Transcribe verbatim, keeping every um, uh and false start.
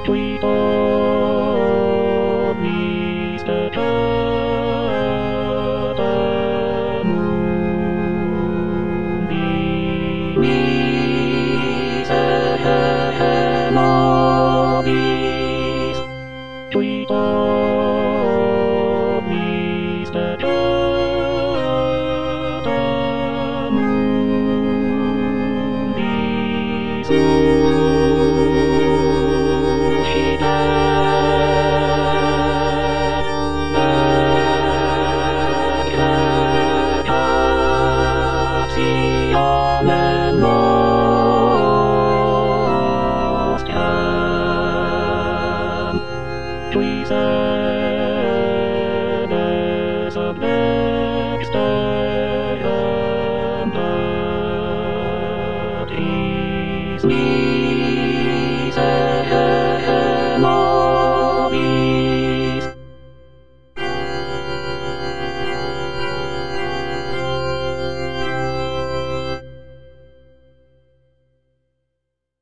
We all need the moon beneath a hello breeze. We all need the moon beneath. And lost am we said as a next day, and that is